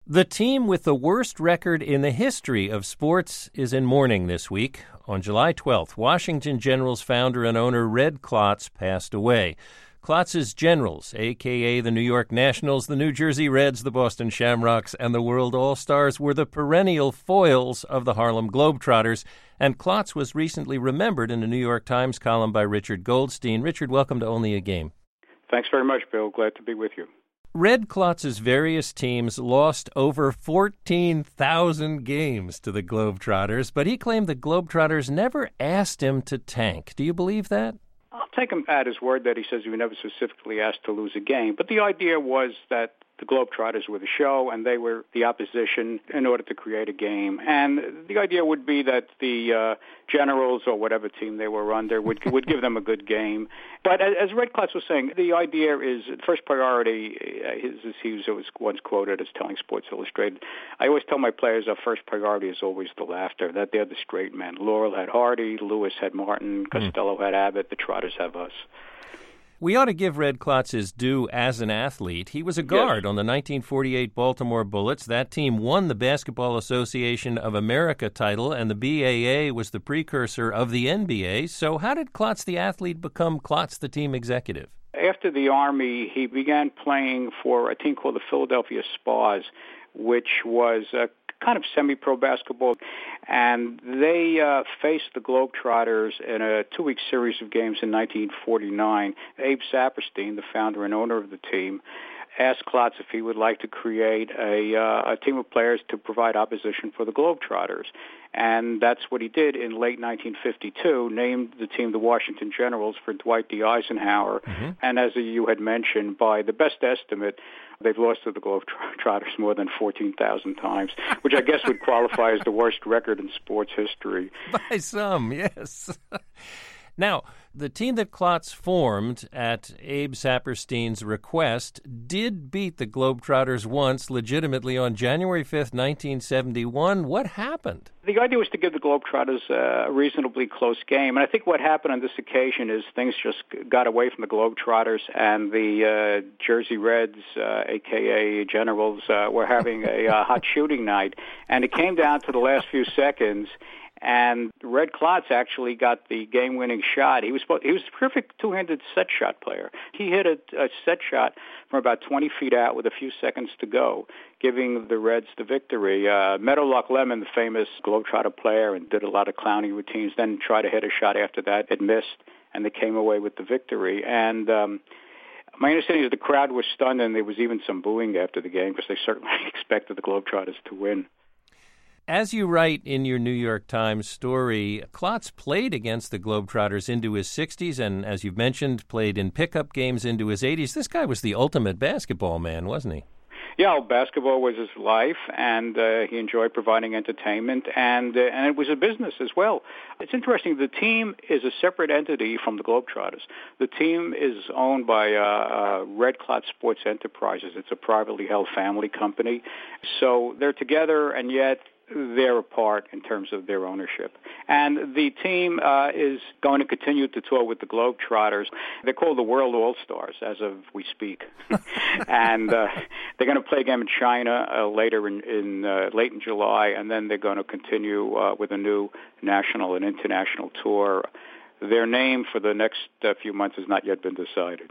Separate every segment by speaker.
Speaker 1: The team with the worst record in the history of sports is in mourning this week. On July 12th, Washington Generals founder and owner Red Klotz passed away. Klotz's Generals, a.k.a. the New York Nationals, the New Jersey Reds, the Boston Shamrocks, and the World All-Stars, were the perennial foils of the Harlem Globetrotters, and Klotz was recently remembered in a New York Times column by Richard Goldstein. Richard, welcome to Only a Game.
Speaker 2: Thanks very much, Bill. Glad to be with you.
Speaker 1: Red Klotz's various teams lost over 14,000 games to the Globetrotters, but he claimed the Globetrotters never asked him to tank. Do you believe that?
Speaker 2: I'll take him at his word that he says he was never specifically asked to lose a game. But the idea was that the Globetrotters were the show and they were the opposition in order to create a game. And the idea would be that the Generals or whatever team they were under would give them a good game. But as Red Klotz was saying, the idea is first priority, as he was once quoted as telling Sports Illustrated, I always tell my players our first priority is always the laughter, that they're the straight men. Laurel had Hardy, Lewis had Martin, Costello had Abbott, the Trotters have us.
Speaker 1: We ought to give Red Klotz his due as an athlete. He was a guard on the 1948 Baltimore Bullets. That team won the Basketball Association of America title, and the BAA was the precursor of the NBA. So how did Klotz the athlete become Klotz the team executive?
Speaker 2: After the Army, he began playing for a team called the Philadelphia Spars, which was a kind of semi-pro basketball, and they faced the Globetrotters in a 2-week series of games in 1949. Abe Saperstein, the founder and owner of the team, asked Klotz if he would like to create a team of players to provide opposition for the Globetrotters. And that's what he did in late 1952, named the team the Washington Generals for Dwight D. Eisenhower. And as you had mentioned, by the best estimate, they've lost to the Globetrotters more than 14,000 times, which I guess would qualify as the worst record in sports history.
Speaker 1: By some, yes. Now, the team that Klotz formed at Abe Saperstein's request did beat the Globetrotters once legitimately on January 5th, 1971. What happened?
Speaker 2: The idea was to give the Globetrotters a reasonably close game. And I think what happened on this occasion is things just got away from the Globetrotters, and the Jersey Reds, a.k.a. Generals, were having a hot shooting night. And it came down to the last few seconds, and Red Klotz actually got the game-winning shot. He was a perfect two-handed set shot player. He hit a set shot from about 20 feet out with a few seconds to go, giving the Reds the victory. Meadowlark Lemon, the famous Globetrotter player, and did a lot of clowning routines, then tried to hit a shot after that. It missed, and they came away with the victory. And my understanding is the crowd was stunned, and there was even some booing after the game because they certainly expected the Globetrotters to win.
Speaker 1: As you write in your New York Times story, Klotz played against the Globetrotters into his 60s and, as you've mentioned, played in pickup games into his 80s. This guy was the ultimate basketball man, wasn't he?
Speaker 2: Yeah, basketball was his life, and he enjoyed providing entertainment, and it was a business as well. It's interesting. The team is a separate entity from the Globetrotters. The team is owned by Red Klotz Sports Enterprises. It's a privately held family company. So they're together, and yet they're apart in terms of their ownership. And the team is going to continue to tour with the Globetrotters. They're called the World All-Stars as of we speak. And they're going to play a game in China later late in July, and then they're going to continue with a new national and international tour. Their name for the next few months has not yet been decided.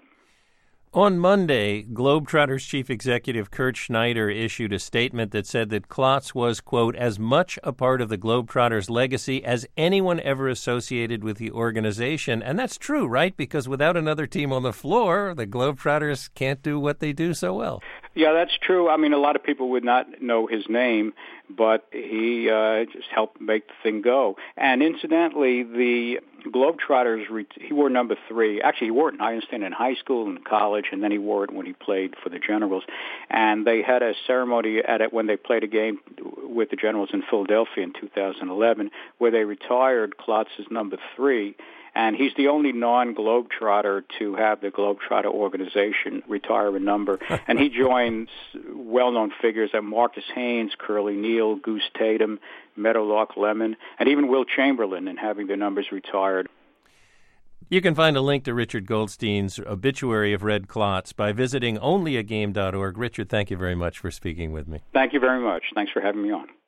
Speaker 1: On Monday, Globetrotters chief executive Kurt Schneider issued a statement that said that Klotz was, quote, as much a part of the Globetrotters' legacy as anyone ever associated with the organization. And that's true, right? Because without another team on the floor, the Globetrotters can't do what they do so well.
Speaker 2: Yeah, that's true. I mean, a lot of people would not know his name, but he just helped make the thing go. And incidentally, the Globetrotters, he wore number 3. Actually, he wore it, I understand, in high school and college, and then he wore it when he played for the Generals. And they had a ceremony at it when they played a game with the Generals in Philadelphia in 2011, where they retired Klotz's number 3. And he's the only non-Globetrotter to have the Globetrotter organization retire a number. And he joins well-known figures like Marcus Haynes, Curly Neal, Goose Tatum, Meadowlark Lemon, and even Will Chamberlain in having their numbers retired.
Speaker 1: You can find a link to Richard Goldstein's obituary of Red Klotz by visiting onlyagame.org. Richard, thank you very much for speaking with me.
Speaker 2: Thank you very much. Thanks for having me on.